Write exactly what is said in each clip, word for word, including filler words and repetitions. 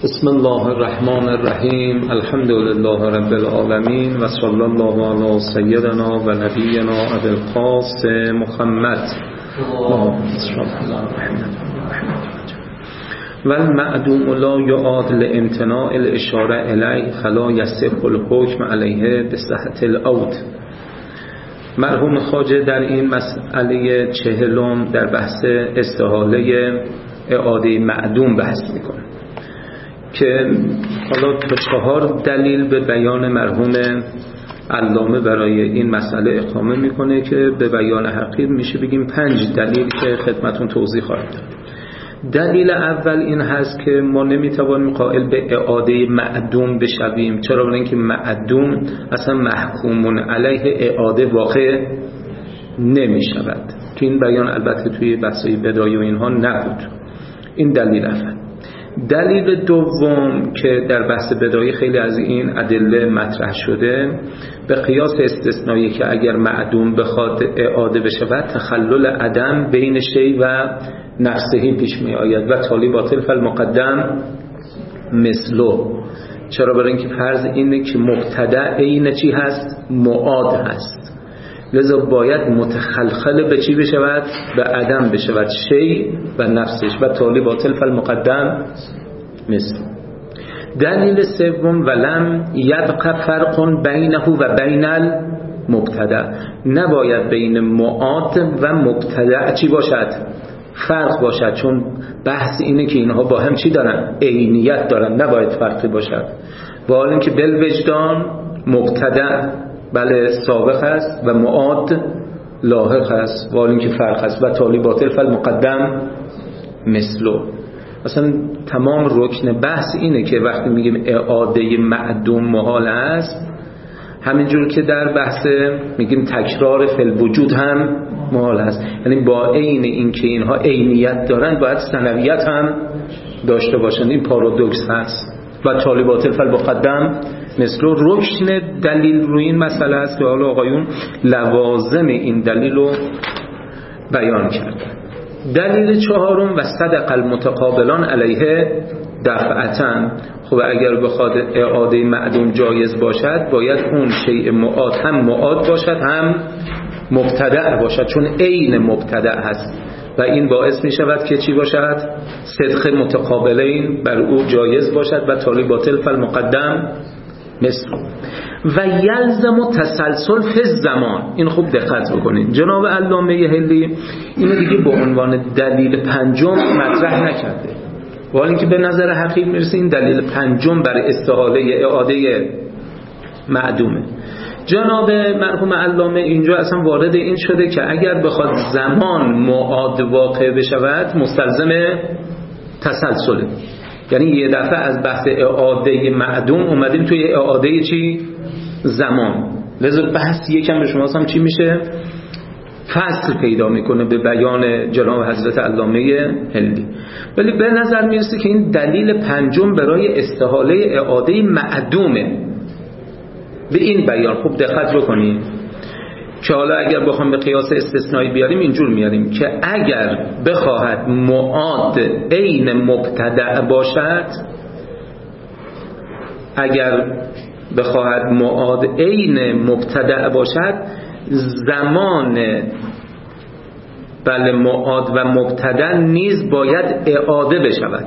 بسم الله الرحمن الرحیم. الحمد لله رب العالمین و صلی الله علی سیدنا و نبینا ابی القاسم محمد. و المعدوم لا یعاد لامتناع الاشاره الیه فلا یصح الحکم علیه بصحت العود. مرحوم خواجه در این مسئله چهلم در بحث استحاله اعاده معدوم بحث میکنه که حالا تا چهار دلیل به بیان مرحوم علامه برای این مسئله اقامه میکنه که به بیان حقیر میشه بگیم پنج دلیل که خدمتون توضیح خواهد داد. دلیل اول این هست که ما نمیتوانیم قائل به اعاده معدوم بشویم. چرا؟ برای اینکه معدوم اصلا محکومون علیه اعاده واقع نمیشود. تو این بیان البته توی بحثای بدایه و اینها نبود. این دلیل اول. دلیل دوم که در بحث بدایه خیلی از این ادله مطرح شده، به قیاس استثنایی که اگر معدوم بخواد اعاده بشود تخلل عدم بین شی و نفسهی پیش می آید و تالی باطل فالمقدم مثلو. چرا؟ برای اینکه فرض اینه که مبتدع این چی هست؟ معاد هست، لذا باید متخلخل به چی بشود؟ به عدم بشود، شی و نفسش و تالی باطل فالمقدم مثل. دلیل سوم ولم یبق فرق بینه و بین المبتدع، نباید بین معاد و مبتدع چی باشد؟ فرق باشد، چون بحث اینه که اینها با هم چی دارن؟ عینیت دارن، نباید فرقی باشد. با حال اینکه بالوجدان مبتدع بله سابق است و معاد لاحق است، ولی اینکه فرق است و تالی باطل فالمقدم مثلو. مثلا تمام رکن بحث اینه که وقتی میگیم اعاده معدوم محال است، همینجور که در بحث میگیم تکرار فی الوجود هم محال است، یعنی با عین اینکه اینها عینیت دارن باید ثنویت هم داشته باشند. این پارادوکس هست و تالی باطل فالمقدم مثل. رکن دلیل روی این مسئله است که حالا آقایون لوازم این دلیل رو بیان کردن. دلیل چهارم و صدق المتقابلان علیه دفعتن. خب اگر بخواد اعاده معدوم جایز باشد باید اون شیء معاد هم معاد باشد هم مبتدع باشد، چون عین مبتدع هست و این باعث می شود که چی باشد؟ صدق متقابلین بر او جایز باشد و تالی باطل فالمقدم مثل. و یلزم تسلسل فی الزمان. این خوب دقت بکنید. جناب علامه حلی اینو دیگه به عنوان دلیل پنجم مطرح نکرده، ولی اینکه به نظر حقیق میرسه این دلیل پنجم برای استحاله اعاده معدومه. جناب مرحوم علامه اینجا اصلا وارد این شده که اگر بخواد زمان معاد واقع بشود مستلزم تسلسله، یعنی یه دفعه از بحث اعاده معدوم اومدیم توی اعاده چی؟ زمان. لذا بحث یکم به شما هم چی میشه؟ فصل پیدا میکنه به بیان جناب حضرت علامه حلی. ولی به نظر میرسه که این دلیل پنجم برای استحاله اعاده معدومه. به این بیان خوب دقت بکنید که حالا اگر بخوام به قیاس استثنایی بیاریم اینجور میاریم که اگر بخواهد معاد عین مبتدع باشد، اگر بخواهد معاد عین مبتدع باشد زمان بله معاد و مبتدع نیز باید اعاده بشود.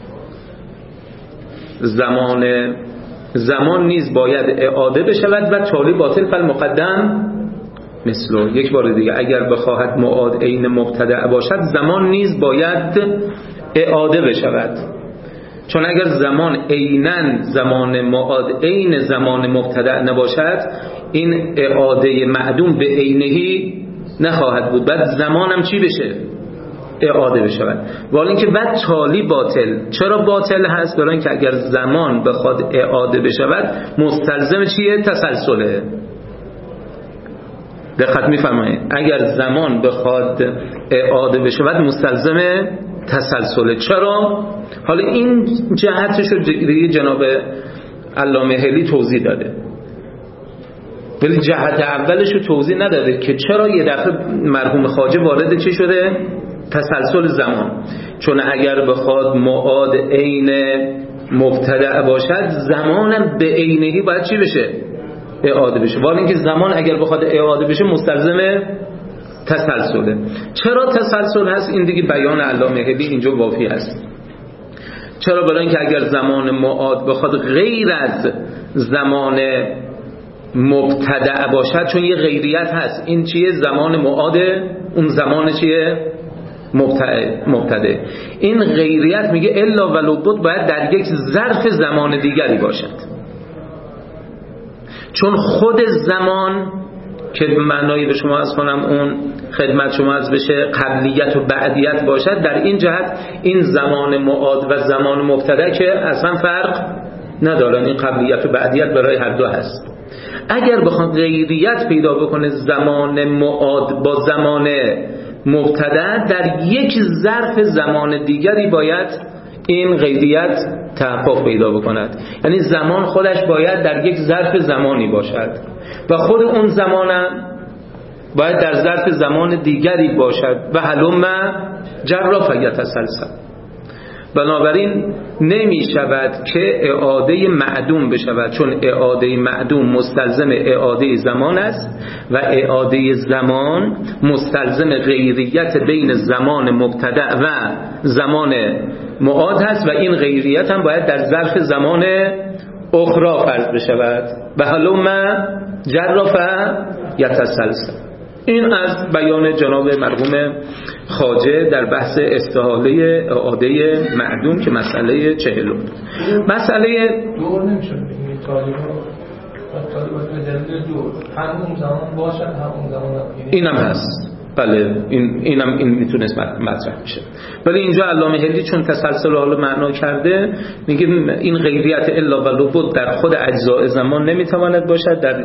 زمان زمان نیز باید اعاده بشود و تالی باطل فالمقدم مثلو. یک بار دیگه اگر بخواهد معاد عین مبتدع باشد زمان نیز باید اعاده بشود، چون اگر زمان عیناً زمان معاد عین زمان مبتدع نباشد این اعاده معدوم به عینهی نخواهد بود، بعد زمان هم چی بشه؟ اعاده بشود. ولی اینکه بعد تالی باطل. چرا باطل هست؟ برای اینکه اگر زمان بخواد اعاده بشود مستلزم چیه؟ تسلسله. دقت می‌فرمایید؟ اگر زمان بخواد اعاده بشود مستلزم تسلسله. چرا؟ حالا این جهتش رو دیگه جناب علامه حلی توضیح داده، ولی جهت اولش رو توضیح نداده که چرا یه دفعه مرحوم خواجه وارد چی شده؟ تسلسل زمان. چون اگر بخواد معاد عین مبتدع باشد زمانم به عینه‌ای باید چی بشه؟ اعاده بشه. ولی اینکه زمان اگر بخواد اعاده بشه مستلزم تسلسله. چرا تسلسل هست؟ این دیگه بیان علامه حلی اینجا وافی هست. چرا؟ برای اینکه اگر زمان معاد بخواد غیر از زمان مبتدع باشد، چون یه غیریت هست، این چیه؟ زمان معاده، اون زمان چیه؟ مبتدع. این غیریت میگه الا ولو بود باید در یک ظرف زمان دیگری باشد، چون خود زمان که معنایی به شما از کنم اون خدمت شما از بشه قبلیت و بعدیت باشد، در این جهت این زمان معاد و زمان مبتدع که اصلا فرق ندارن، این قبلیت و بعدیت برای هر دو هست. اگر بخواد غیریت پیدا بکنه زمان معاد با زمان مبتدع، در یک ظرف زمان دیگری باید این غیریت تحقق پیدا بکند. یعنی زمان خودش باید در یک ظرف زمانی باشد و خود اون زمانم باید در ظرف زمان دیگری باشد و هلم جرا فیتسلسل. بنابراین نمی شود که اعاده معدوم بشود، چون اعاده معدوم مستلزم اعاده زمان است و اعاده زمان مستلزم غیریت بین زمان مبتدع و زمان معاد هست و این غیریت هم باید در ظرف زمان اخرى فرض بشود و هلم جرا فیتسلسل. این از بیان جناب مرحوم خواجه در بحث استحاله اعاده معدوم که مسئله چهل بود. مسئله دور نمیشه بگیم تاریخ و دلیل دور همون زمان باشد همون زمان اینم هست. بله این اینم این میتونست مطرح بشه. ولی اینجا علامه حلی چون تسلسل حالا معنا کرده میگه این غیریت الا ولو بود در خود اجزاء زمان نمیتواند باشد، در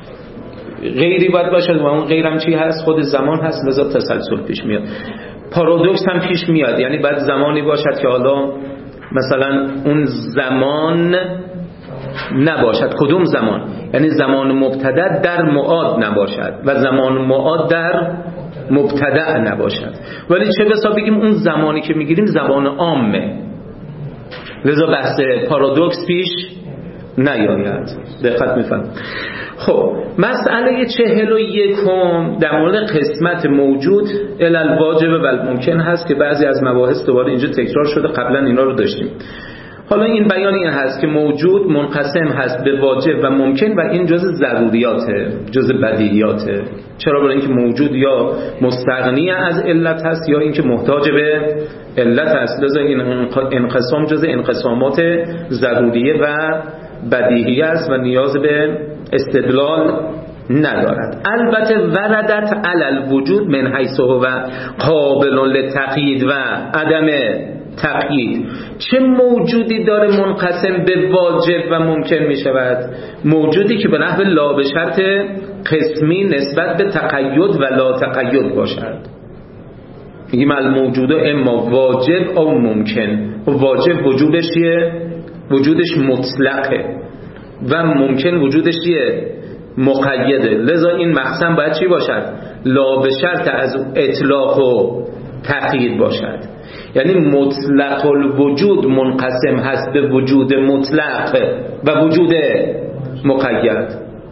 غیری باید باشد و اون غیرم چی هست؟ خود زمان هست، لذا تسلسل پیش میاد. پارادوکس هم پیش میاد، یعنی باید زمانی باشد که حالا مثلا اون زمان نباشد. کدوم زمان؟ یعنی زمان مبتدع در معاد نباشد و زمان معاد در مبتدع نباشد. ولی چه بسا بگیم اون زمانی که میگیریم زمان عامه، لذا بحث پارادوکس پیش نیاید. دقت میفهم. خب مسئله چهل و یکم در مورد قسمت موجود الالواجب و الممکن هست که بعضی از مباحث دوباره اینجا تکرار شده، قبلا اینا رو داشتیم. حالا این بیان این هست که موجود منقسم هست به واجب و ممکن و این جز ضروریاته، جز بدیهیاته. چرا؟ برای اینکه موجود یا مستغنی از علت هست یا اینکه محتاج به علت هست، لذا این انقسام جز انقسامات ضروریه و بدیهی است و نیاز به استدلال ندارد. البته وردت علی الوجود من حیث هو قابل للتقیید و عدم تقیید. چه موجودی داره منقسم به واجب و ممکن می شود؟ موجودی که به نحو لا به شرط قسمی نسبت به تقید و لا تقید باشد. میگیم الموجود اما واجب او ممکن. و واجب وجودش چیه؟ وجودش مطلقه و ممکن وجودش چیه؟ مقیده. لذا این مقسم باید چی باشد؟ لا به شرط از اطلاق و تقیید باشد. یعنی مطلق الوجود منقسم هست به وجود مطلق و وجود مقید.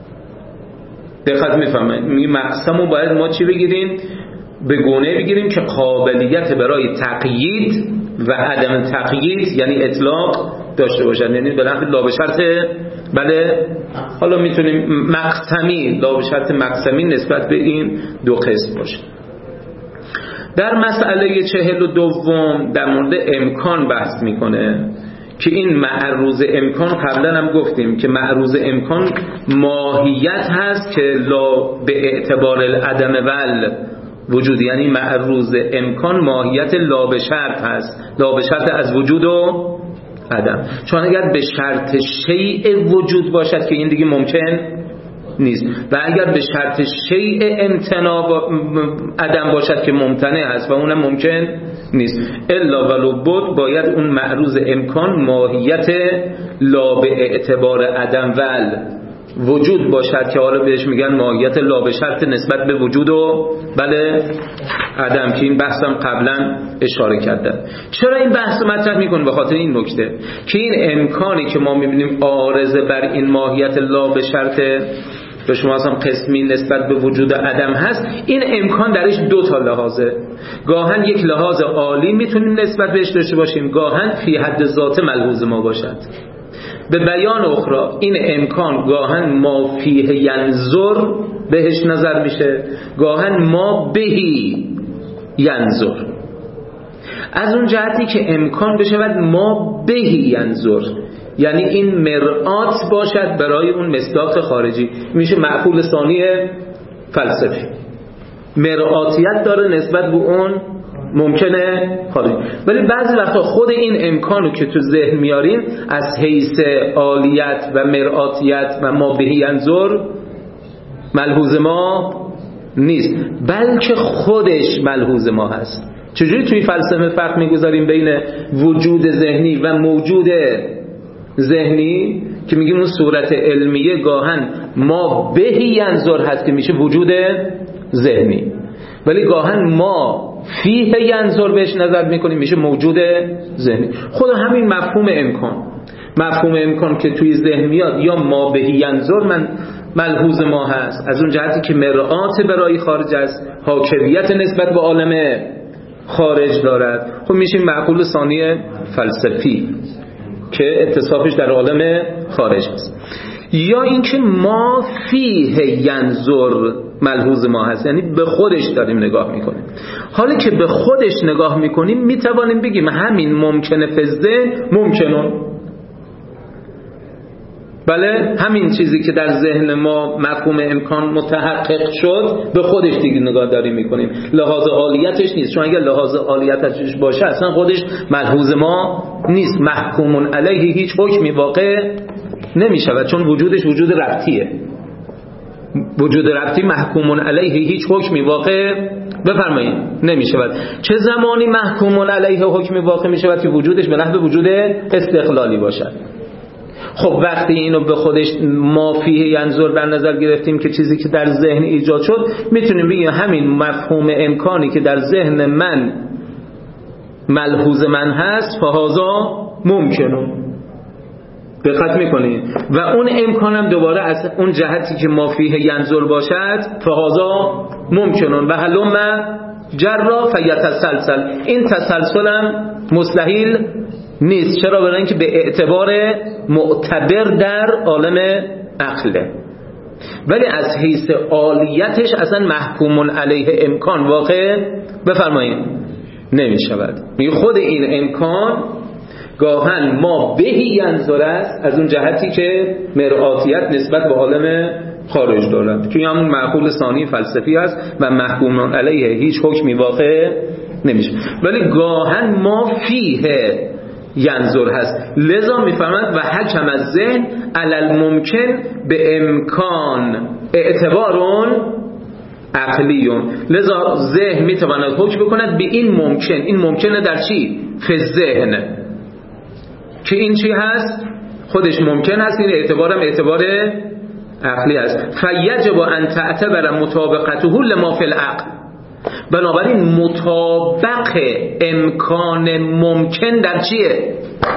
دقت میفهمید؟ این مقسم رو باید ما چی بگیریم؟ به گونه بگیریم که قابلیت برای تقیید و عدم تقیید یعنی اطلاق داشته باشد. یعنی به نحو لا به شرط، بله حالا میتونیم مقسمی، لا به شرط مقسمی نسبت به این دو قسم باشه. در مسئله چهل و دوم در مورد امکان بحث میکنه که این معروض امکان قبلا هم گفتیم که معروض امکان ماهیت هست که لا به اعتبار العدم ول وجود، یعنی معروض امکان ماهیت لا به شرط هست، لا به شرط از وجود و عدم. چون اگر به شرط شیء وجود باشد که این دیگه ممکن نیست و اگر به شرط شیء امتناع عدم باشد که ممتنع هست و اونم ممکن نیست. الا ولو بود باید اون معروض امکان ماهیت لا به اعتبار عدم ول وجود باشد که حالا بهش میگن ماهیت لا به شرط نسبت به وجود و بله عدم، که این بحثم قبلا اشاره کردم. چرا این بحث مطرح میکنم؟ به خاطر این نکته که این امکانی که ما میبینیم عارضه بر این ماهیت لا به شرط به شما اصلا قسمی نسبت به وجود عدم هست، این امکان درش دو تا لحاظه. گاهن یک لحاظ عالی میتونیم نسبت بهش داشته باشیم، گاهن فی حد ذات ملحوظ ما باشد. به بیان اخرى این امکان گاهن ما فیه ینظر بهش نظر میشه، گاهن ما بهی ینظر. از اون جهتی که امکان بشود ما بهی ینظر، یعنی این مرآت باشد برای اون مصداق خارجی، میشه معقول ثانی فلسفی، مرآتیت داره نسبت به اون ممکنه خارجی. ولی بعضی وقتا خود این امکانو که تو ذهن میاریم از حیث عالیت و مرآتیت و ما بهی ینظر ملحوظ ما نیست، بلکه خودش ملحوظ ما هست. چجوری توی فلسفه فرق میگذاریم بین وجود ذهنی و موجود ذهنی؟ که میگیم اون صورت علمیه گاهن ما بهی ینظر هست که میشه وجود ذهنی، ولی گاهن ما فیه ینظر بهش نظر میکنیم میشه موجود ذهنی. خود همین مفهوم امکان، مفهوم امکان که توی ذهن میاد یا ما بهی ینظر من ملحوظ ما هست، از اون جهتی که مرآت برای خارج است، حاکمیت نسبت به عالم خارج دارد، خب میشه معقول ثانی فلسفی که اتصافش در عالم خارج است. یا اینکه ما فیه ینظر ملحوظ ما هست، یعنی به خودش داریم نگاه میکنیم. حالا که به خودش نگاه میکنیم میتوانیم بگیم همین ممکنه فزده ممکنون، بله همین چیزی که در ذهن ما مفهوم امکان متحقق شد به خودش دیگه نگاه داریم میکنیم، لحاظ عالیتش نیست، چون اگر لحاظ عالیتش باشه اصلا خودش ملحوظ ما نیست، محکوم علیه هیچ حکمی واقع نمیشود، چون وجودش وجود ربطیه. وجود ربطی محکوم علیه هیچ حکمی واقع بفرمایید نمیشود. چه زمانی محکوم علیه حکمی واقع میشود؟ که وجودش به نحو وجود استقلالی باشد. خب وقتی اینو به خودش ما فیه ینظر در نظر گرفتیم که چیزی که در ذهن ایجاد شد، میتونیم بگیم همین مفهوم امکانی که در ذهن من ملحوظ من هست فهذا ممکنه. دقت میکنید؟ و اون امکانم دوباره از اون جهتی که ما فیه ینظر باشد فهذا ممکنه و هلم جرا فیتسلسل. این تسلسلم مستحیل نیست. چرا؟ برای اینکه به اعتبار معتبر در عالم عقله، ولی از حیث عالیتش اصلا محکوم علیه امکان واقع بفرمایید نمی شود. میگه خود این امکان گاهن ما بهی ینظر است از اون جهتی که مرآتیت نسبت به عالم خارج دارد، که همون معقول ثانی فلسفی است و محکوم علیه هیچ حکمی واقع نمیشه. ولی گاهن ما فیه ینظر هست، لذا میفهمند و حکم از ذهن علل ممکن به امکان اعتبارون عقلیون. لذا ذهن میتواند حکم بکند به این ممکن. این ممکنه در چی؟ فی ذهن، که این چی هست؟ خودش ممکن هست، این اعتبارم اعتبار عقلی است. فیجب ان تعتبر مطابقته لما فی العقل. بنابراین مطابق امکان ممکن در چیه؟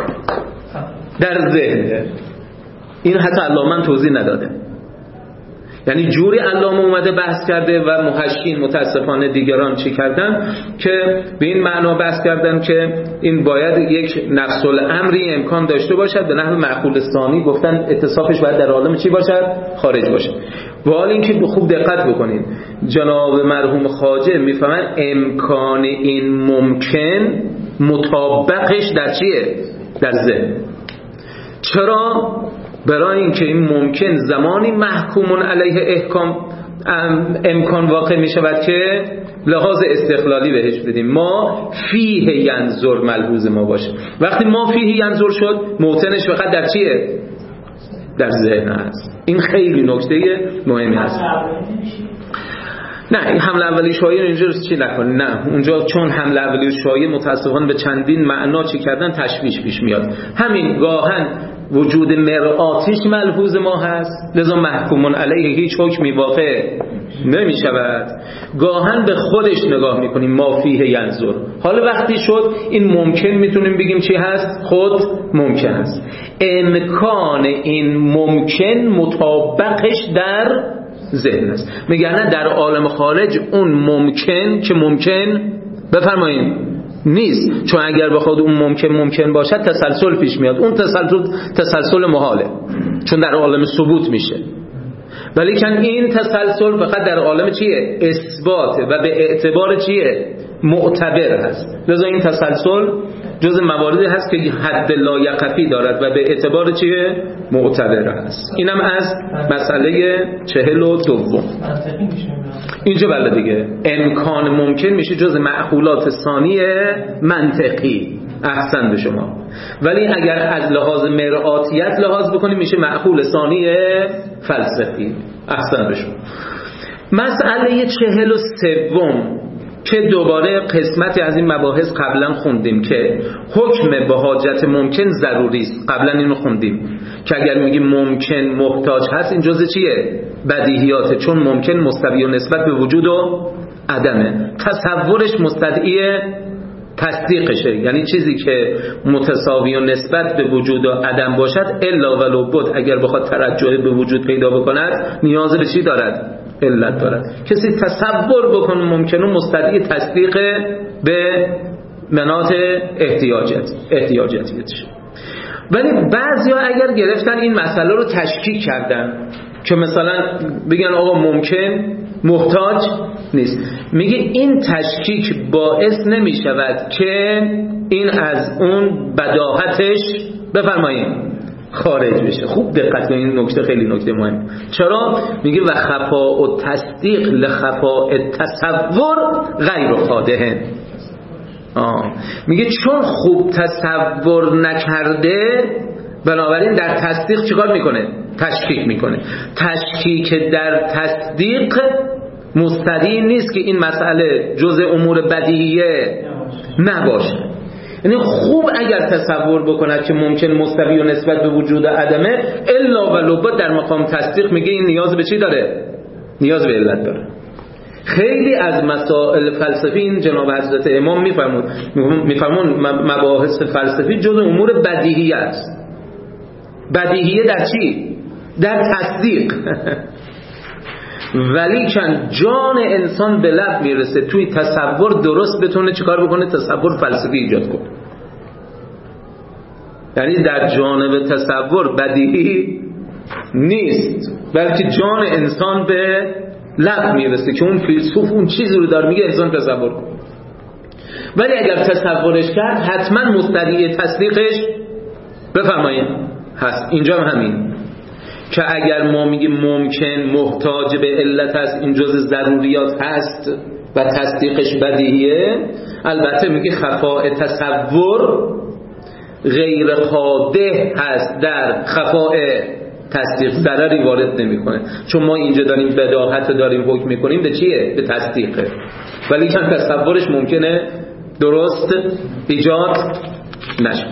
در ذهن. این حتی علامه توضیح نداده، یعنی جوری علامه اومده بحث کرده و محشین متاسفانه دیگران چی کردن که به این معنا بحث کردن که این باید یک نفس الامری امکان داشته باشد به نحو معقول ثانی، گفتن اتصافش باید در عالم چی باشد؟ خارج باشد. و حالا اینکه خوب دقت بکنید، جناب مرحوم خواجه میفهمن امکان این ممکن مطابقش در چیه؟ در ذهن. چرا؟ برای اینکه این ممکن زمانی محکوم علیه احکام امکان واقع می شود که لحاظ استقلالی بهش بدیم، ما فیه ینظر ملحوظ ما باشه. وقتی ما فیه ینظر شد موطنش فقط در چیه؟ در ذهن است. این خیلی نکته مهمی است. نه این حمله اولی شایعه اینجا چی نکنی، نه اونجا چون حمله اولی شایعه متاسفانه به چندین معنا چی کردن تشویش پیش میاد. همین گاهن وجود مرآتیش ملحوظ ما هست، لذا محکومون علیه هیچ حکمی واقع نمی شود. گاهن به خودش نگاه میکنیم ما فیه ینظر. حالا وقتی شد این ممکن میتونیم بگیم چی هست؟ خود ممکن است. امکان این ممکن مطابقش در ذهن است. میگن نه در عالم خارج اون ممکن که ممکن بفرمایید نیست، چون اگر بخواد اون ممکن ممکن باشد تسلسل پیش میاد، اون تسلسل تسلسل محاله چون در عالم ثبوت میشه، ولی کن این تسلسل فقط در عالم چیه؟ اثبات و به اعتبار چیه؟ معتبر هست. لذا این تسلسل جز مواردی هست که حد لایقفی دارد و به اعتبار چیه؟ معتبر هست. اینم از مسئله چهل و دوم. اینجا بله دیگه امکان ممکن میشه جز معقولات ثانیه منطقی. احسن به شما. ولی اگر از لحاظ مرآتیت لحاظ بکنیم میشه معقول ثانیه فلسفی. احسن به شما. مسئله چهل و سوم که دوباره قسمتی از این مباحث قبلا خوندیم که حکم به حاجت ممکن ضروری است. قبلا اینو خوندیم که اگر میگیم ممکن محتاج هست این جزء چیه؟ بدیهیاته، چون ممکن مستوی و نسبت به وجود و عدمه. تصورش مستدعی تصدیقشه، یعنی چیزی که متساوی و نسبت به وجود و عدم باشد الا ولو بود اگر بخواد ترجح به وجود پیدا بکند نیاز به چی دارد؟ علت دارد. کسی تصور بکنه ممکنه مستدعی تصدیق به مناط احتیاجات احتیاجاتیش. ولی بعضیا اگر گرفتن این مسئله رو تشکیک کردن که مثلا بگن آقا ممکن محتاج نیست، میگه این تشکیک باعث نمی شود که این از اون بداهتش بفرمایید خارج بشه. خوب دقت کنید، این نکته خیلی نکته مهم. چرا؟ میگه و خفاء و تصدیق لخفاء تصور غیر خاده. آه. میگه چون خوب تصور نکرده بنابراین در تصدیق چیکار میکنه؟ تشکیک میکنه. تشکیک در تصدیق مستدعی نیست که این مسئله جزء امور بدیهیه نباشه. یعنی خوب اگر تصور بکند که ممکن مستوی و نسبت به وجود عدمه الا ولو در مقام تصدیق میگه این نیاز به چی داره؟ نیاز به علت داره. خیلی از مسائل فلسفی این جناب حضرت امام میفرمود میفرمون مباحث فلسفی جز امور بدیهیه است. بدیهیه در چی؟ در تصدیق. ولی کن جان انسان به لب میرسه توی تصور درست بتونه چیکار بکنه؟ تصور فلسفی ایجاد کنه. یعنی در جانب تصور بدیهی نیست، بلکه جان انسان به لب میرسه که اون فیلسوف اون چیزی رو داره میگه انسان تصور کنه. ولی اگر تصورش کرد حتما مستدعی تصدیقش بفرمایید هست. اینجا هم همین که اگر ما میگیم ممکن محتاج به علت است، این جزء ضروریات هست و تصدیقش بدیهیه، البته میگه خفاء تصور غیر خاده هست، در خفاء تصدیق ضرری وارد نمیکنه، چون ما اینجا داریم بداهت داریم حکم میکنیم به چیه؟ به تصدیقه، ولی کم تصورش ممکنه درست ایجاد نشه.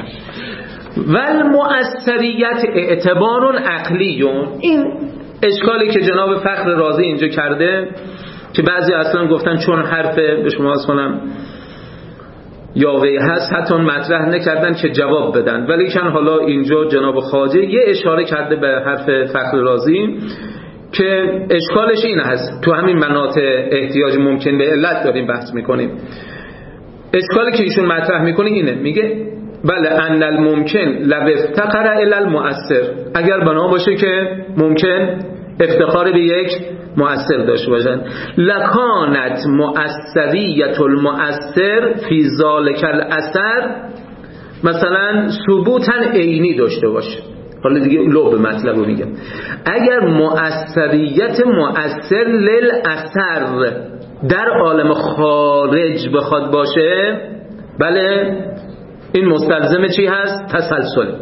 والمؤثریت اعتبار عقلیون، این اشکالی که جناب فخر رازی اینجا کرده که بعضی اصلا گفتن چون حرف به شما از کنم یاوه هست حتی مطرح نکردن که جواب بدن، ولی کن حالا اینجا جناب خواجه یه اشاره کرده به حرف فخر رازی که اشکالش این هست. تو همین مناطق احتیاج ممکن به علت داریم بحث میکنیم. اشکالی که ایشون مطرح میکنه اینه، میگه بله ان الممکن لو افتقر الی المؤثر، اگر بنا باشه که ممکن افتقار به یک مؤثر داشته باشن، لکانت مؤثریت المؤثر فی ذالک الاثر مثلا ثبوتا عینی داشته باشه. حالا دیگه لو به مطلب رو میگم، اگر مؤثریت مؤثر للاثر در عالم خارج بخواد باشه، بله این مستلزم چی هست؟ تسلسل.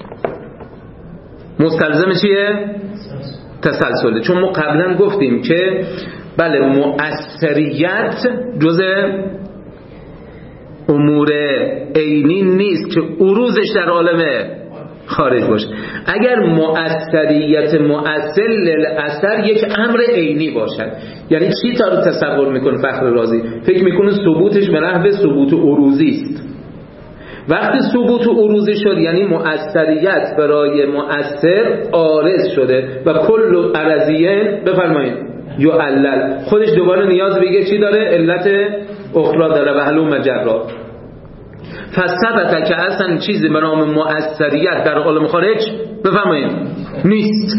مستلزم چیه؟ تسلسله. چون ما قبلا گفتیم که بله مؤثریت جزء امور عینی نیست که عروضش در عالم خارج باشه. اگر مؤثریت مؤثر للاثر یک امر عینی باشد، یعنی چی تا رو تصور میکنه فخر رازی؟ فکر میکنه ثبوتش به نحو ثبوت عروضی است. وقتی ثبوت عروضی شد یعنی مؤثریت برای مؤثر عارض شده و کل عرضیه بفرمایید یعلل، خودش دوباره نیاز بگه چی داره؟ علت اخرى داره و حلو مجرا. فثبت که اصلا چیزی به نام مؤثریت در عالم خارج بفرمایید نیست.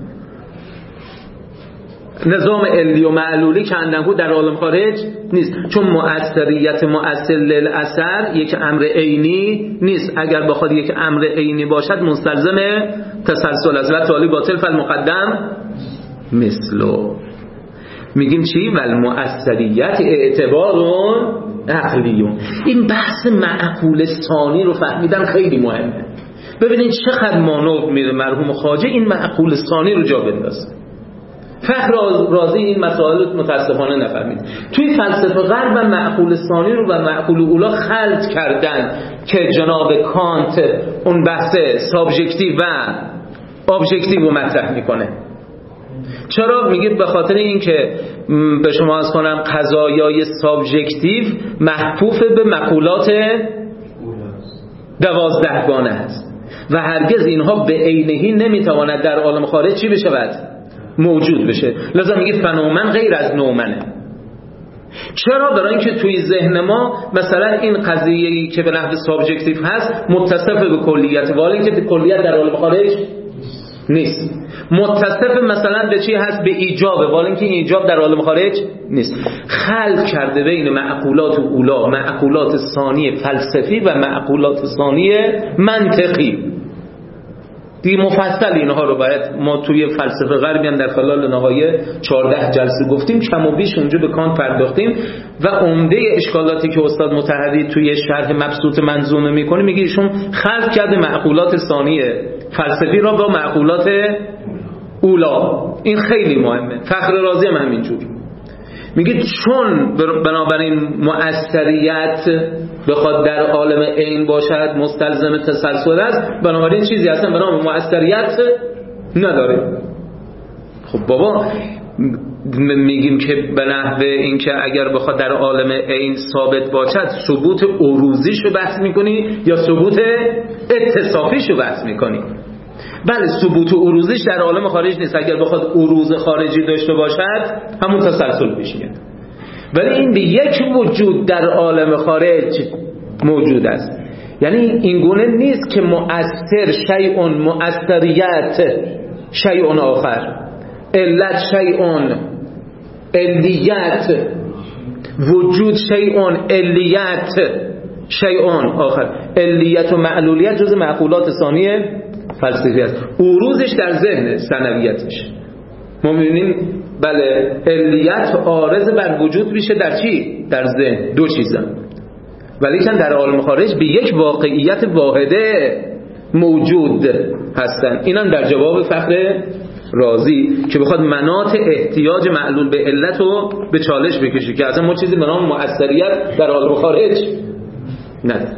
نظام علی و معلولی که اندهو در عالم خارج نیست، چون مؤثریت مؤثر للاثر یک امر عینی نیست. اگر بخواد یک امر عینی باشد مستلزم تسلسل است و تالی باطل فالمقدم مثلو. میگیم چی؟ والمؤثریت اعتبارون عقلیون. این بحث معقول ثانی رو فهمیدن خیلی مهمه. ببینید چقدر مانور میره مرحوم خواجه این معقول ثانی رو جا بندازه. فخر رازی این مسائل متاسفانه نفهمید. توی فلسفه غرب و معقول ثانی رو و معقول اولا خلط کردن که جناب کانت اون بحث سابجکتیو و ابجکتیو رو مطرح میکنه. چرا؟ میگه به خاطر این که به شما از کنم قضایای سابجکتیو محفوف به مقولات دوازدهگانه است و هرگز اینها به عینهی نمیتواند در عالم خارج چی بشود؟ موجود بشه. لذا میگه فنومن غیر از نومنه. چرا؟ برای اینکه توی ذهن ما مثلا این قضیه‌ای که به نحو سابجکتیو هست متصف به کلیت، ولی اینکه کلیت در عالم خارج نیست. متصف مثلا به چی هست؟ به ایجابه، ولی اینکه این ایجاب در عالم خارج نیست. خلط کرده بین معقولات اولا، معقولات ثانی فلسفی و معقولات ثانی منطقی. دیگه مفصل اینها رو باید ما توی فلسفه غربی هم در خلال نهایه چهارده جلسه گفتیم، کم و بیش اونجا به کانت پرداختیم و عمده اشکالاتی که استاد مطهری توی شرح مبسوط منظومه میکنه میگه ایشون خلط کرده معقولات ثانی فلسفی را با معقولات اولا. این خیلی مهمه. فخر رازی هم همینجور میگه چون بنابراین مؤثریت بخواد در عالم عین باشد مستلزم تسلسل است، بنابراین چیزی اصلا به نام مؤثریت نداره. خب بابا میگیم که به نحوه این که اگر بخواد در عالم عین ثابت باشد ثبوت عروضیشو بحث میکنی یا ثبوت اتصافیشو بحث میکنی؟ بله ثبوت عروضیش در عالم خارج نیست. اگر بخواد عروض خارجی داشته باشد همون تسلسل پیش میاد، ولی این به یک وجود در عالم خارج موجود است. یعنی این گونه نیست که مؤثر شیء مؤثریت شیء آخر، علت شیء علیت، وجود شیء علیت شیء آخر. علیت و معلولیت جز معقولات ثانیه فلسفی است. عروضش در ذهن ثانویتش ما می‌بینیم بله علیت عارض بر وجود میشه در چی؟ در ذهن. دو چیزن، ولی که در عالم خارج به یک واقعیت واحده موجود هستن. اینم در جواب فخر رازی که بخواد مناط احتیاج معلول به علت رو به چالش بکشه که اصلا ما چیزی به نام مؤثریت در عالم خارج نداره.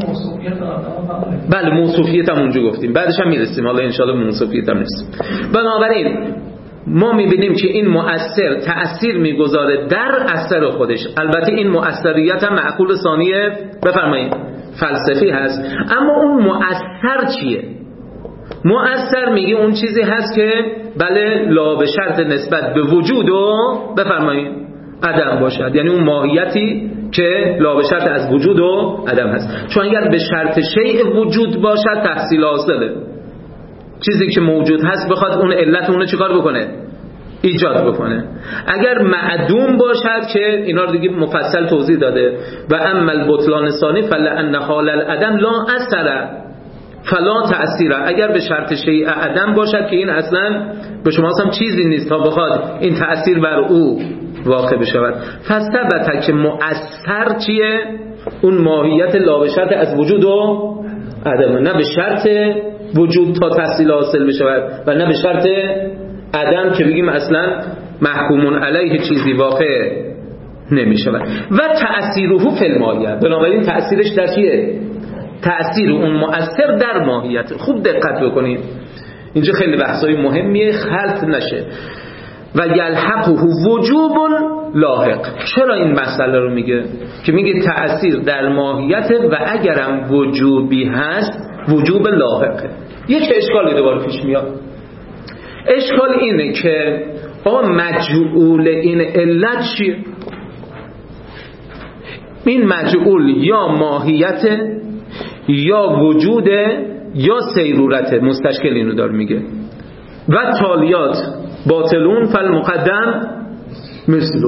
بله موصوفیت هم اونجا گفتیم، بعدش هم میرسیم، حالا انشاءالله موصوفیت هم رسیم. بنابراین ما میبینیم که این مؤثر تأثیر میگذاره در اثر خودش. البته این مؤثریت هم معقول ثانیه بفرمایید فلسفی هست، اما اون مؤثر چیه؟ مؤثر میگه اون چیزی هست که بله لا به شرط نسبت به وجود و بفرمایید عدم باشد، یعنی اون ماهیتی که لا به شرط از وجود و عدم هست. چون اگر به شرط شیء وجود باشد تحصیل حاصله، چیزی که موجود هست بخواد اون علت اونو چیکار بکنه؟ ایجاد بکنه. اگر معدوم باشد که اینا رو دیگه مفصل توضیح داده و اما البطلان ثانی فلان حال العدم لا اثر فلا تأثیر. اگر به شرط شیء عدم باشد که این اصلا به شما هم چیزی نیست تا بخواد این تأثیر بر او واقع بشود. فثبت که مؤثر چیه؟ اون ماهیت لا به شرط از وجود و عدم، نه به شرط وجود تا تحصیل حاصل بشود و نه به شرط عدم که بگیم اصلا محکومون علیه چیزی واقع نمی شود. و تأثیره فی المایه، بنابراین تأثیرش در چیه؟ تأثیر اون مؤثر در ماهیت. خوب دقت بکنید اینجا خیلی بحثای مهمیه خلط نشه. و یلحقه وجوب لاحق. چرا این مسئله رو میگه؟ که میگه تأثیر در ماهیت و اگرم وجوبی هست وجوب لاحقه. یک اشکالی دوباره پیش میاد. اشکال اینه که آقا مجعول این علت چیه؟ این مجعول یا ماهیت یا وجود یا سیرورت. مستشکل اینو داره میگه. و تالیات باطلون فالمقدم مثلو.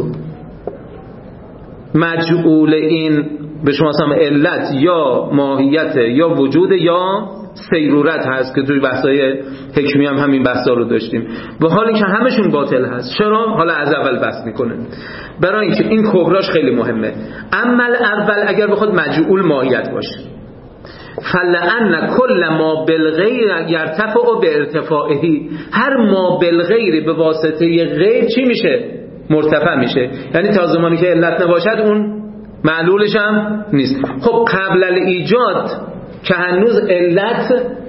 مجعول این به شما سم علت یا ماهیت یا وجود یا سیرورت هست که توی بحثای حکمی هم همین بحثا رو داشتیم، و حالی که همشون باطل هست. چرا؟ حالا از اول بحث میکنه برای اینکه این کبراش خیلی مهمه. عمل اول اگر بخواد مجعول ماهیت باشه، فلأن کل ما بالغیر یرتفع به ارتفاعه. هر ما بالغیر به واسطه غیر چی میشه؟ مرتفع میشه. یعنی تا زمانی که علت نباشد اون معلولش هم نیست. خب قبل الایجاد که هنوز علت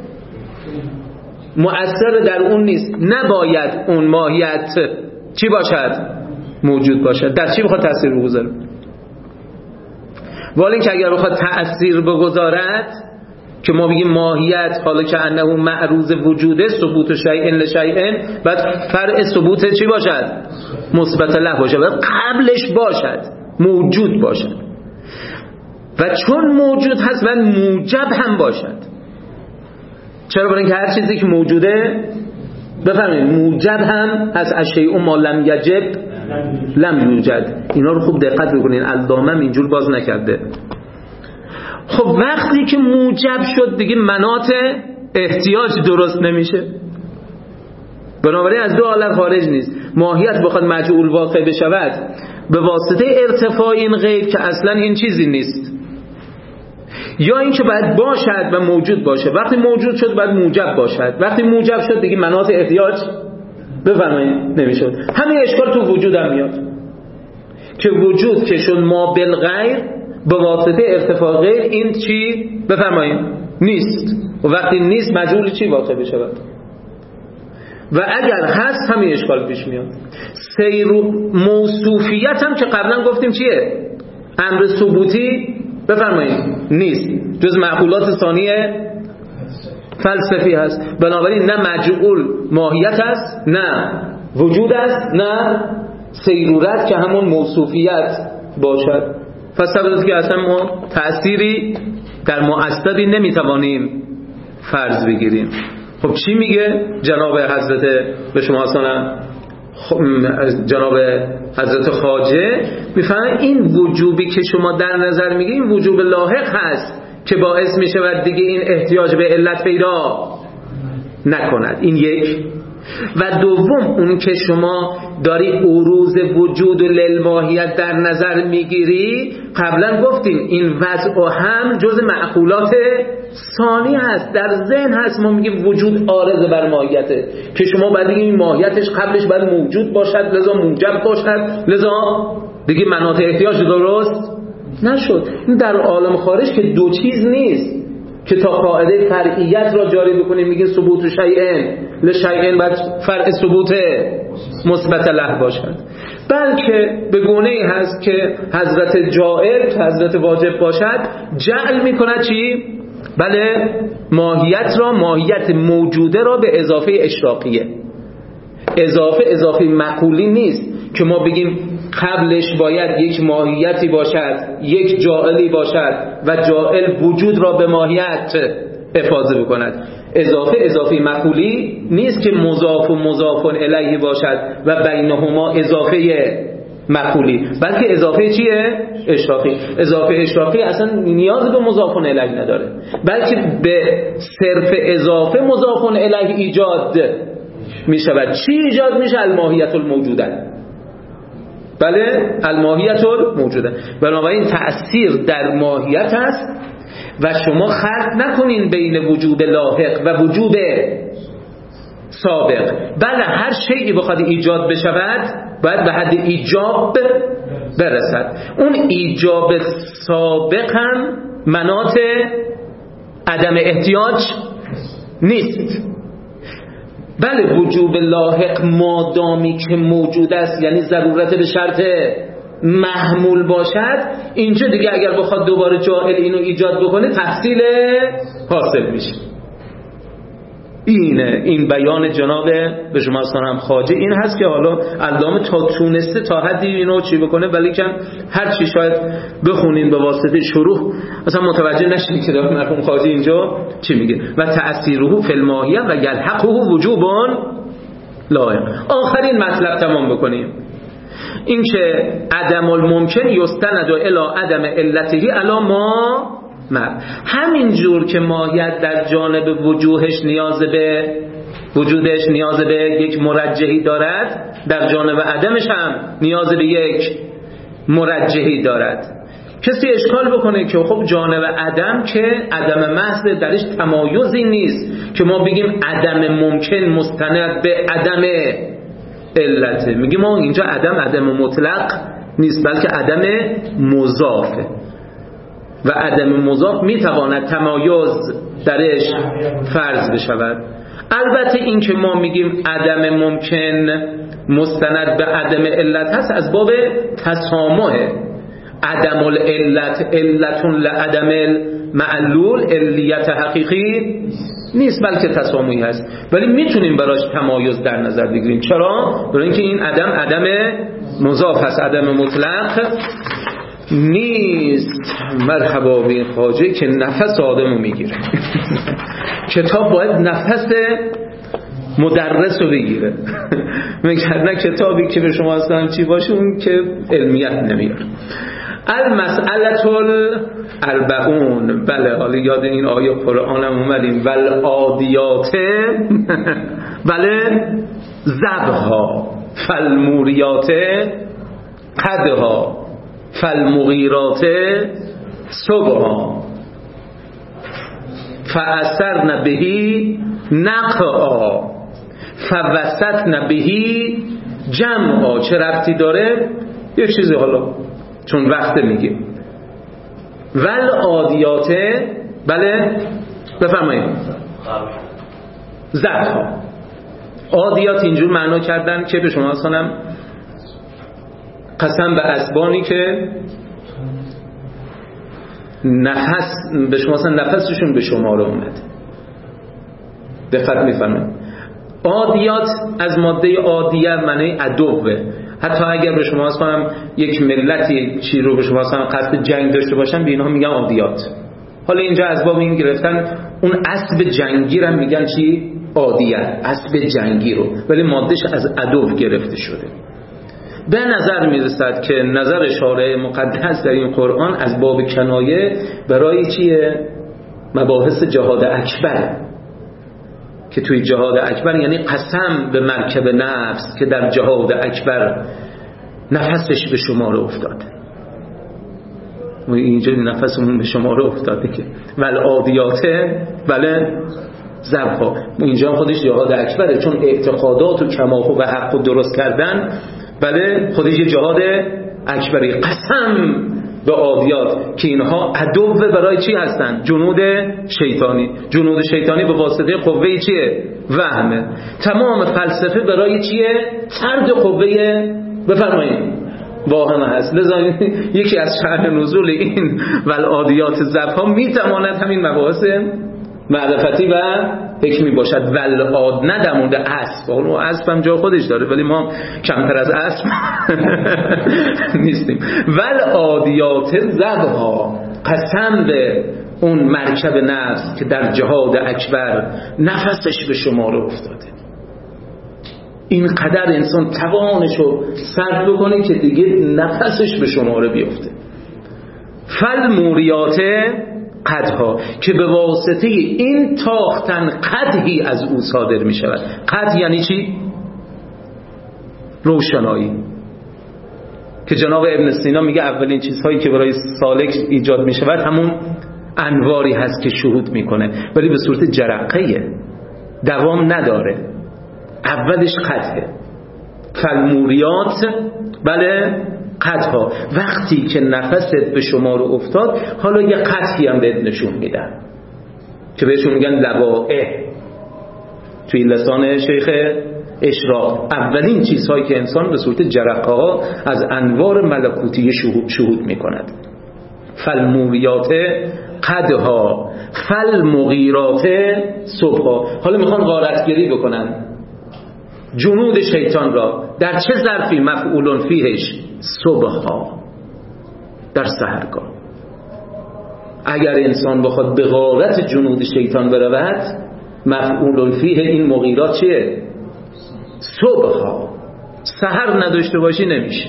مؤثر در اون نیست، نباید اون ماهیت چی باشد؟ موجود باشد. در چی بخواد تأثیر بگذاره؟ ولی که اگر بخواد تأثیر بگذارد که ما بگیم ماهیت حالا که انه معروض وجوده ثبوت شیء لشیء، بعد فرع ثبوت چی باشد؟ مثبت له باشد، بعد قبلش باشد، موجود باشد. و چون موجود هست و موجب هم باشد. چرا؟ برای اینکه هر چیزی که موجوده بفهمید موجب هم از اشیاء ما لم یجب لم یوجد. اینا رو خوب دقت بکنین، علامه اینجور باز نکرده. خب وقتی که موجب شد دیگه مناط احتیاج درست نمیشه، بنابراین از دو حالت خارج نیست. ماهیت بخواد مجعول واقع بشود به واسطه ارتفاع این غیر که اصلا این چیزی نیست، یا این که باید باشد و موجود باشه. وقتی موجود شد باید موجب باشد، وقتی موجب شد دیگه مناط احتیاج بفرمایید نمیشد. همین اشکال تو وجود هم میاد که وجود که شد ما بالغیر به واسطه ارتفاع غیر این چی بفرمایید نیست، و وقتی نیست مجعول چی واقع بشود. و اگر هست همین اشکال پیش میاد. سیر موصوفیت هم که قبلا گفتیم چیه؟ امر ثبوتی بفرمایید نیست، جز معقولات ثانیه فلسفی هست. بنابراین نه مجعول ماهیت است، نه وجود است، نه سیرورت که همون موصوفیت باشد. پس سبب که اصلا ما تأثیری در مؤثری نمیتوانیم فرض بگیریم. خب چی میگه جناب حضرت به شما اصلا جناب حضرت خواجه؟ میفهمن این وجوبی که شما در نظر میگه این وجوب لاحق هست که باعث میشه و دیگه این احتیاج به علت پیدا نکند. این یک. و دوم اون که شما داری عروض وجود و للماهیت در نظر میگیری، قبلا گفتیم این وضع و هم جز معقولات ثانی هست، در ذهن هست. ما میگیم وجود عارض بر ماهیته که شما باید این ماهیتش قبلش باید موجود باشد، لذا موجب باشد، لذا دیگه مناط احتیاج درست نشد. این در عالم خارج که دو چیز نیست که تا قاعده فرعیت را جاری بکنیم میگه ثبوت شیء لشیء بعد فرع ثبوت مثبت له باشد، بلکه به گونه‌ای هست که حضرت جائر که حضرت واجب باشد جعل میکند چی؟ بله ماهیت را، ماهیت موجوده را به اضافه اشراقیه. اضافه اضافه معقولی نیست که ما بگیم قبلش باید یک ماهیتی باشد، یک جائلی باشد و جائل وجود را به ماهیت افاضه بکند. اضافه اضافه معقولی نیست که مضاف و مضاف الیه باشد و بینهما اضافه معقولی، بلکه اضافه چیه؟ اشراقی. اضافه اشراقی اصلا نیاز به مضاف الیه نداره، بلکه به صرف اضافه مضاف الیه ایجاد می شود. چی ایجاد میشه؟ الماهیت الموجوده. بله الماهیت الموجوده. بنابراین تأثیر در ماهیت است و شما خلط نکنین بین وجوب لاحق و وجوب سابق. بله هر شیئی بخواد ایجاد بشود باید به حد ایجاب برسد. اون ایجاب سابق هم مناط عدم احتیاج نیست. بله وجوب لاحق مادامی که موجود است، یعنی ضرورت به شرط محمول باشد، اینجا دیگه اگر بخواد دوباره جاهل اینو ایجاد بکنه تفصیل حاصل میشه. اینه این بیان جناب به شما سنم خواجه این هست که حالا علامه تا تونسته تا حدی اینو چی بکنه، ولی کن هر چی شاید بخونین به واسطه شروح اصلا متوجه نشین که داره مرحوم خواجه اینجا چی میگه. و تأثیره فی الماهیه و یلحقه وجوبان لایق. آخرین مطلب تمام بکنیم، این که عدم الممکن یستند الی عدم علته الی ما مر. همین جور که ماهیت در جانب وجوهش نیاز به وجودش نیاز به یک مرجحی دارد، در جانب عدمش هم نیاز به یک مرجحی دارد. کسی اشکال بکنه که خب جانب عدم که عدم محض درش تمایزی نیست که ما بگیم عدم ممکن مستند به عدم علته، میگیم ما اینجا عدم عدم مطلق نیست بلکه عدم مضافه و عدم مضاف میتواند تمایز درش فرض بشود. البته این که ما میگیم عدم ممکن مستند به عدم علت هست از باب تسامحه. عدم العلت علتون لعدم المعلول علیت حقیقی نیست بلکه تسامحی هست، ولی میتونیم براش تمایز در نظر بگیریم. چرا؟ برای اینکه این عدم عدم مضاف هست، عدم مطلق نیست. مرحبا به این خواجه که نفس آدمو میگیره. کتاب باید نفس مدرس رو بگیره. میگه کتابی که به شما اصلا چی باشه اون که علمیت نمیاره. المسئله الاربعون. بله حالا یاد این آیه قرآن هم اومدیم. والعادیات بله ذبحا فالموریات قدها فالمغیرات صبحا فاثرن بهی نقعا فوسطن بهی جمعا. چه ربطی داره؟ یه چیزی حالا چون وقت میگیم. والعادیات بله بفرمایید ذبحا. عادیات اینجور معنا کردن که به شما اصلا قسم به اسبانی که نفس به شما اصلا نفسشون به شماره اومد. دقت می‌فرمایید. عادیات از ماده عادیه معنی عدوه. حتی اگر به شما اصلا یک ملتی چی رو به شما اصلا قصد جنگ داشته باشن به اینها میگن عادیات. حالا اینجا از باب این گرفتن اون اسب جنگی رو میگن چی؟ عادیه، اسب جنگی رو، ولی مادهش از عدو گرفته شده. به نظر میرسد که نظر شارع مقدس در این قرآن از باب کنایه برای چیه؟ مباحث جهاد اکبر، که توی جهاد اکبر یعنی قسم به مرکب نفس که در جهاد اکبر نفسش به شماره افتاده. اینجا نفسمون به شماره افتاده که والعادیات بله ذبحا. اینجا خودش جهاد اکبره، چون اعتقادات و کماهو و حق و درست کردن بله خودش جهاد اکبری. قسم به عادیات که اینها عدو برای چی هستن؟ جنود شیطانی. جنود شیطانی به واسطه قوه چیه؟ وهمه. تمام فلسفه برای چیه؟ سرد قوه بفرمایید واهمه هست. لذا یکی از شأن نزول این والعادیات ذبحا میتواند همین مباحث معرفتی و حکمی باشد. والعاد ندمونده اسب، اون اسب هم جا خودش داره ولی ما کمتر از اسب نیستیم. والعادیات ذبحا، قسم به اون مرکب نفس که در جهاد اکبر نفسش به شماره افتاده. این قدر انسان توانشو صرف بکنه که دیگه نفسش به شماره بیفته. فالموریات قدها، که به واسطه این تاختن قدهی از او صادر می شود. قد یعنی چی؟ روشنایی. که جناب ابن سینا میگه اولین چیزهایی که برای سالک ایجاد می شود همون انواری هست که شهود میکنه، ولی به صورت جرقه‌ایه، دوام نداره. اولش قده. فالموریات بله قدها، وقتی که نفست به شما رو افتاد حالا یه قدی هم بهت نشون میدن. که بهشون میگن لوائح توی لسان شیخ اشراق. اولین چیزهایی که انسان به صورت جرقه ها از انوار ملکوتی شهود, شهود میکند. فالموریات قدها فالمغیرات صبحا. حالا میخوان غارتگری بکنن جنود شیطان را. در چه ظرفی؟ مفعول فیهش صبحا، در سحرگاه. اگر انسان بخواد به غارت جنود شیطان برود، مفعول فیه این مغیرات چیه؟ صبحا. سحر نداشته باشی نمیشه.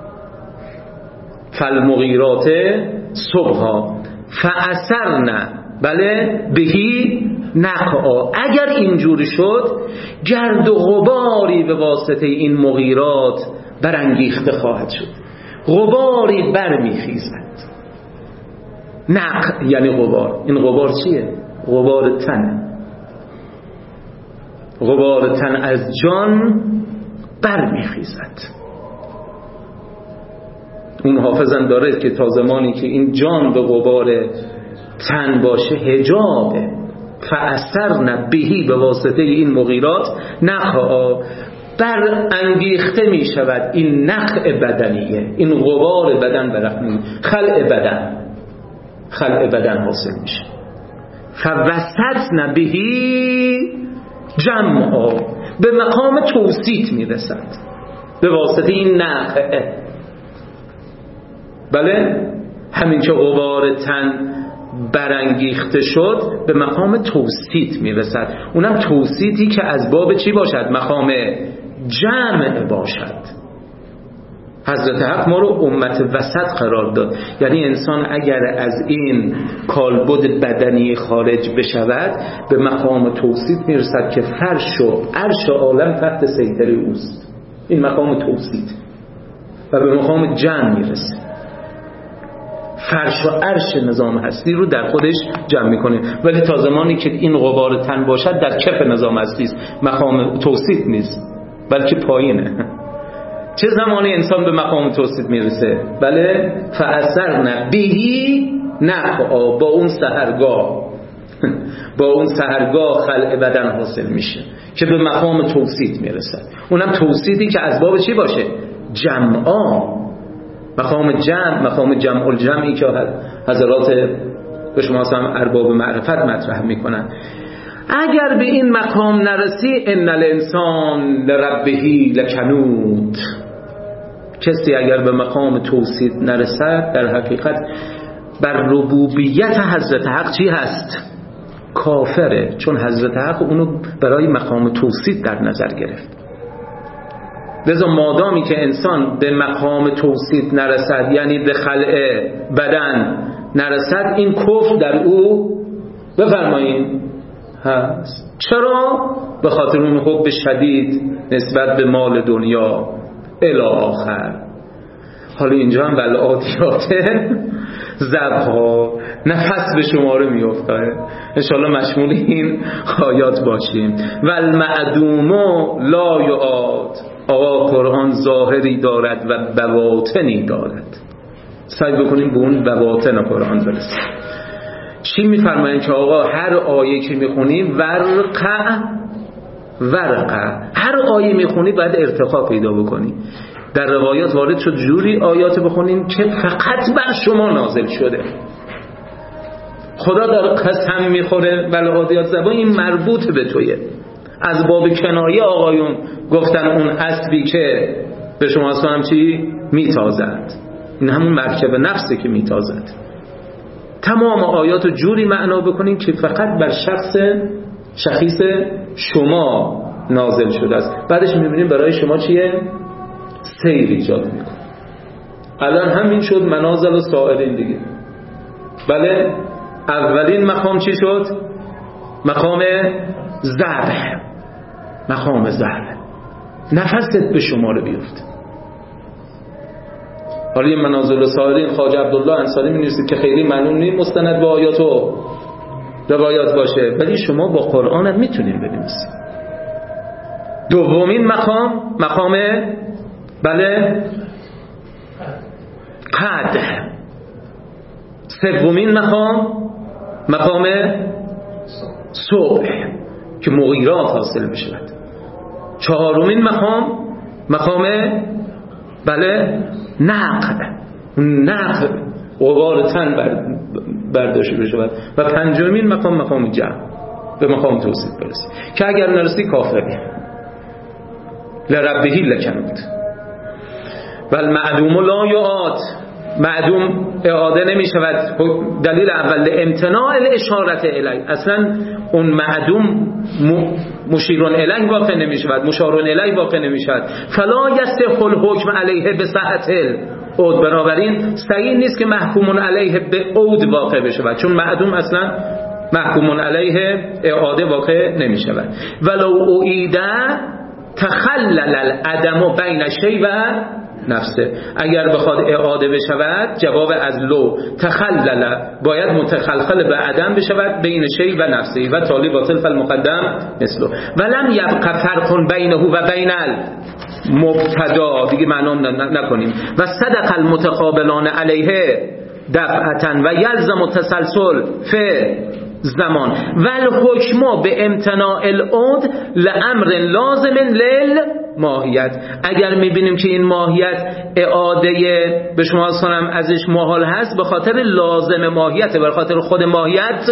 فالمغیرات صبحا فاثرن بله بهی نقعا. اگر اینجوری شد گرد و غباری به واسطه این مغیرات برانگیخته خواهد شد. غباری برمیخیزد. نقع یعنی غبار. این غبار چیه؟ غبار تن. غبار تن از جان برمیخیزد. اون حافظم داره که تا زمانی که این جان به غبار تن باشه حجابه. فاثرن بهی به واسطه این مغیرات نقعا، بر انگیخته می شود این نقع بدنیه، این غبار بدن برخمی خلع بدن خلع بدن حاصل میشه. فوسطن بهی جمعا، به مقام توسیط میرسد به واسطه این نقع. بله همین که غبار تن برانگیخته شد به مقام توسیط میرسد. اونم توسیطی که از باب چی باشد؟ مقام جمع باشد. حضرت حق ما رو امت وسط قرار داد. یعنی انسان اگر از این کالبد بدنی خارج بشود به مقام توسیط میرسد که فرش و عرش عالم تحت سیطره اوست. این مقام توسیط و به مقام جمع میرسه. فرش و عرش نظام هستی رو در خودش جمع میکنه. ولی تا زمانی که این غبار تن باشد در کف نظام هستی است، مقام توسیط نیست بلکه پایینه. چه زمانی انسان به مقام توسیط میرسه؟ بله فاثرن بهی نقعا، با اون سحرگاه با اون سحرگاه خلع بدن حاصل میشه که به مقام توسیط میرسه. اونم توسیطی که از باب چی باشه؟ جمعا. مقام جمع، مقام جمع الجمعی که حضرات به شما هم ارباب معرفت مطرح میکنن. اگر به این مقام نرسی ان الانسان لربه لکنود، کسی اگر به مقام توسیط نرسد در حقیقت بر ربوبیت حضرت حق چی هست؟ کافره. چون حضرت حق اونو برای مقام توسیط در نظر گرفت. لذا مادامی که انسان به مقام توسیط نرسد، یعنی به خلع بدن نرسد، این کفر در او بفرمایید هست. چرا؟ به خاطر اون حب شدید نسبت به مال دنیا الی آخر. حالا اینجا هم والعادیات ضبها نفس به شماره میفته. انشالله مشمول این آیات باشیم. والمعدوم لا یعاد. آقا قرآن ظاهری دارد و بواطنی دارد. سعی بکنیم به اون بواطن قرآن برسیم. چی میفرمایند که آقا هر آیه که میخونیم ورقع ورقع، هر آیه میخونی باید ارتقا پیدا بکنی. در روایات وارد شد جوری آیات بخونیم که فقط بر شما نازل شده. خدا داره قسم میخوره والعادیات زبان این مربوط به تویه. از باب کنایه آقایون گفتن اون اسبی که به شما هم چی میتازد، این همون مرکب نفسه که میتازد. تمام آیات جوری معنا بکنین که فقط بر شخص شخیص شما نازل شده است. بعدش میبینیم برای شما چیه؟ سیر ایجاد میکنه. الان همین شد منازل و سائرین دیگه. بله اولین مقام چی شد؟ مقام ذبح. مقام ذبح نفست به شماره بیفت. حالا این منازل و سائرین خواجه عبدالله انصاری می نویسید که خیلی معنون نیست مستند به آیات و روایات باشه، ولی شما با قرآن هم میتونید بنویسید. دومین مقام مقام بله قدح. سومین مقام مقام صبح که مغیرات حاصل بشود. چهارمین مقام مقام بله نقد، نقد غبار تن برداشته بشود. و پنجمین مقام مقام جمع، به مقام توصیف برسی که اگر نرسی کافری لربهی لکنود. و المعدوم لا یعاد، معدوم اعاده نمی شود. دلیل اول امتناع الاشارت الیه، اصلا اون معدوم مشیرون الیه واقع نمی شود، مشارون الیه واقع نمی شود. فلا یصح الحکم علیه بصحت العود، بنابراین صحیح نیست که محکومون علیه به عود واقع بشود، چون معدوم اصلا محکومون علیه اعاده واقع نمی شود. ولو اعیده تخلل العدم بین شیء و نفسه، اگر بخواد اعاده بشود جواب از لو تخلل باید متخلخل به عدم بشود بین شیء و نفسه و تالی باطل فالمقدم مثله. ولم یبقى فرق بینه و بین المبتدا، دیگه معنام نکنیم. و صدق المتقابلان علیه دفعتا و یلزم تسلسل فی زمان و الحکم به امتناع العود لامر لازم لل ماهیت. اگر میبینیم که این ماهیت اعاده به شما سنم ازش محال هست، به خاطر لازم ماهیت، به خاطر خود ماهیت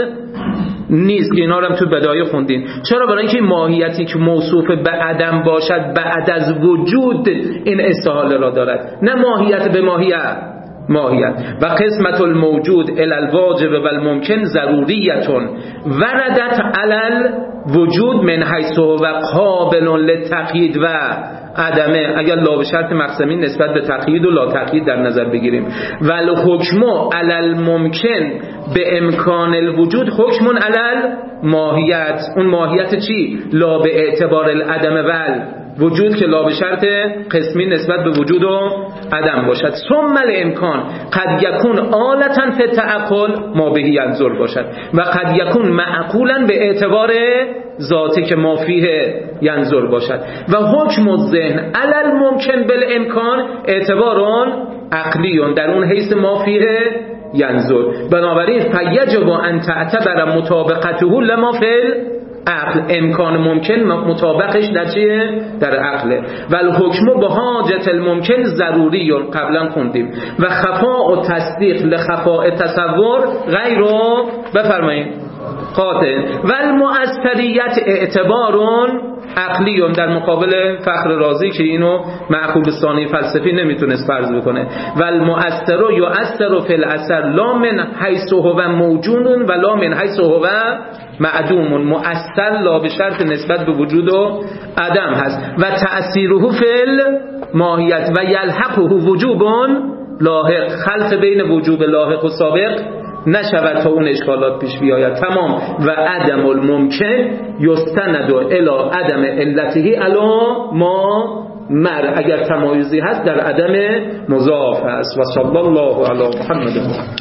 نیست که اینا رو هم تو بدایه خوندین. چرا؟ برای اینکه ماهیتی که موصوف به عدم باشد بعد از وجود این استحاله را دارد، نه ماهیت به ماهیت. ماهیت و قسمت الموجود الی الواجب و الممکن ضروریتون وردت علی الوجود من حیث و قابل للتقیید و عدمه، اگر لا به شرط مقسمی نسبت به تقیید و لا تقیید در نظر بگیریم. و الحکم علی الممکن به امکان الوجود حکم علی الماهیت، اون ماهیت چی؟ لا به اعتبار العدم ول وجود که لا به شرط قسمی نسبت به وجود و عدم باشد. ثم الامکان قد یکون آلتا فی تعقل ما بهی ینظر باشد و قد یکون معقولا به اعتبار ذاتی که ما فیه ینظر باشد. و حکم الذهن علی الممکن بالامکان اعتبارون عقلیون در اون حیث ما فیه ینظر. بنابراین فیجب ان تعتبر مطابقته لما فی عقل، امکان ممکن مطابقش در چیه؟ در عقله. و الحکم به حاجت الممکن ضروری، قبلا خوندیم. و خفاء و تصدیق لخفاء تصور غیر رو بفرمایید قاطع. و المؤثریت اعتبارون عقلیون در مقابل فخر رازی که اینو معقول ثانی فلسفی نمیتونست فرض بکنه. و المؤثر یؤثر فی الاثر لا من حیث هو موجود و لا من حیث هو معدوم، مؤثر لا به شرط نسبت به وجود و عدم هست. و تأثیره فی الماهیت و یلحقه وجوب لاحق، خلط بین وجوب لاحق و سابق نشود تا اون اشکالات پیش بیاید. تمام. و عدم الممکن یستند الی عدم علته الا ما مر، اگر تمایزی هست در عدم مضاف هست. و صلی الله علی محمد.